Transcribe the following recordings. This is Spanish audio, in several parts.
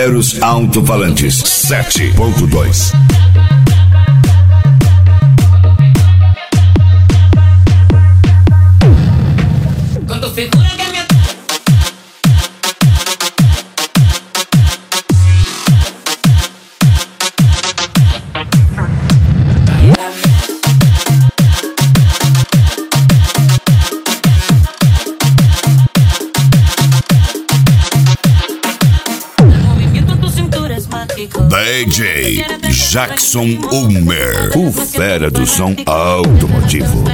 Eros Alto-Falantes 7.2. Con tu figura que me DJ Jackson Ulmer, o fera do som automotivo.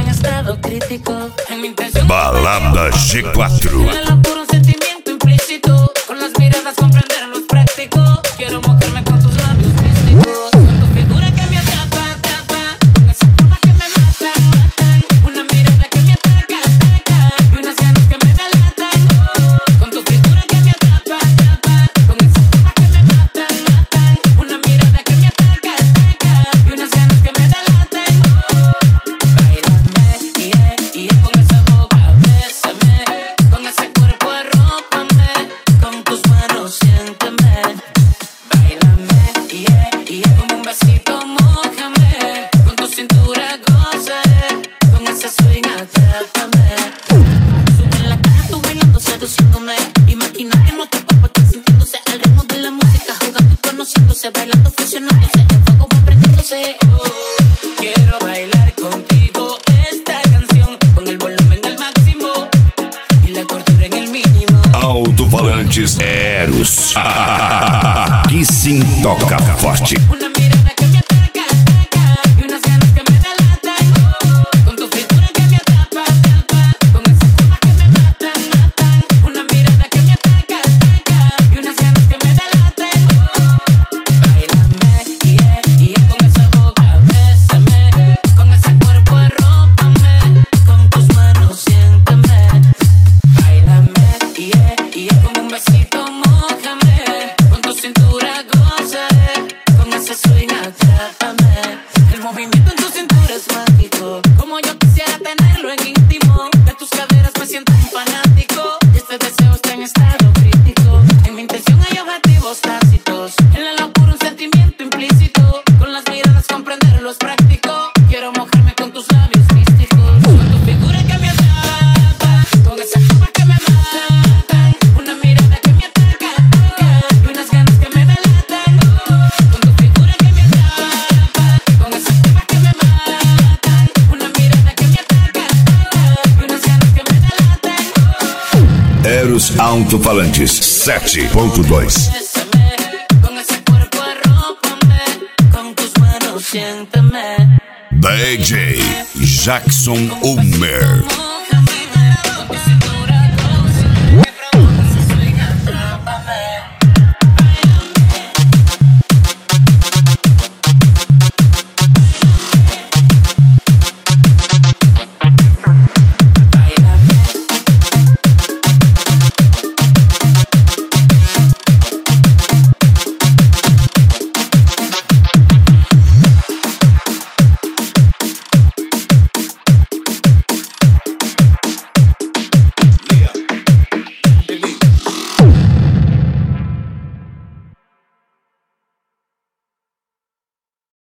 Balada G4. Bailando, fusionándose, en fuego comprendiéndose. Quiero bailar contigo esta canción con el volumen al máximo y la cordura en el mínimo. Alto-Falantes Eros. Aqui sim toca forte. Una mirada que me ataca, ataca, y unas ganas que me delatan. Con tu figura que me atrapa, atrapa, con esa forma que me matan, matan. Una mirada que me ataca, ataca, y unas ganas que me delatan. Eros Alto-Falantes 7.2. DJ Jackson Ulmer.